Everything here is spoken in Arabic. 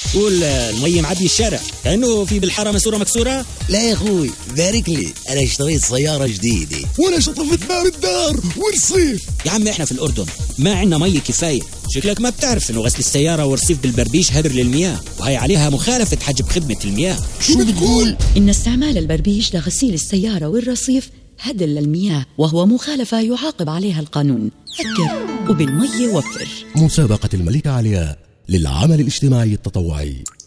قول المية معبي الشارع كأنه في بالحارة مسورة مكسورة. لا يا اخوي بارك لي، انا اشتريت سيارة جديدة وانا شطفت باب الدار والرصيف. يا عم احنا في الأردن ما عنا مية كفاية. شكلك ما بتعرف انه غسل السيارة والرصيف بالبربيش هدر للمياه، وهي عليها مخالفة حجب خدمة المياه. شو بتقول؟ إن استعمال البربيش لغسيل السيارة والرصيف هدر للمياه، وهو مخالفة يعاقب عليها القانون. فكر وبالمية وفر. مسابقة الملكة علياء للعمل الاجتماعي التطوعي.